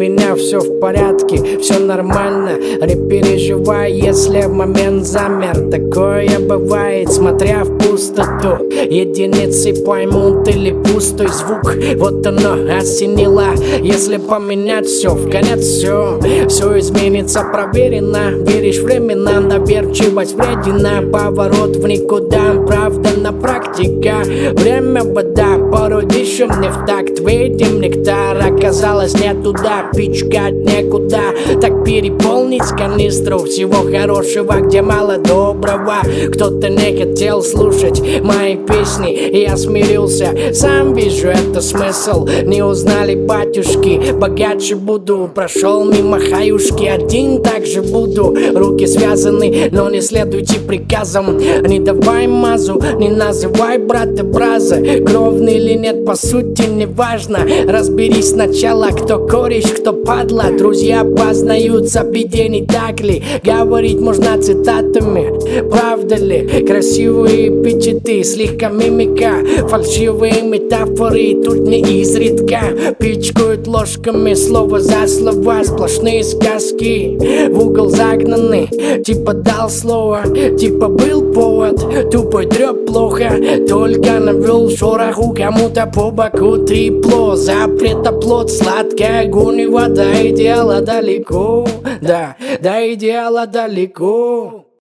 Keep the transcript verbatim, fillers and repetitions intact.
меня все в порядке, все нормально. Не переживай, если в момент замер. Такое бывает, смотря в пустоту. Единицы поймут или пустой звук. Вот оно осенило. Если поменять все, в конец все Все изменится, проверено. Веришь временно, доверчивость вредина. Поворот в никуда, правда на практика. Время вода, порой дышим не в такт. Видим нектар, оказалось не туда. Пичкать некуда, так переполнить канистру всего хорошего, где мало доброго. Кто-то не хотел слушать мои песни, и я смирился. Сам вижу, это смысл. Не узнали батюшки, богаче буду. Прошел мимо хаюшки, один так же буду. Руки связаны, но не следуйте приказам. Не давай мазу, не называй брата браза. Кровный или нет, по сути не важно. Разберись сначала, кто кореш, кто падла. Друзья познаются в беде, не так ли? Говорить можно цитатами, правда ли? Красивые эпитеты, слегка мимика. Фальшивые метафоры тут не изредка. Пичкают ложками слово за слова. Сплошные сказки в угол загнаны. Типа дал слово, типа был повод. Тупой трёп плохо, только навел шороху. Кому-то по боку трепло. Запрет оплот, сладкий огонь и вода. Идеала далеко, да, до идеала далеко.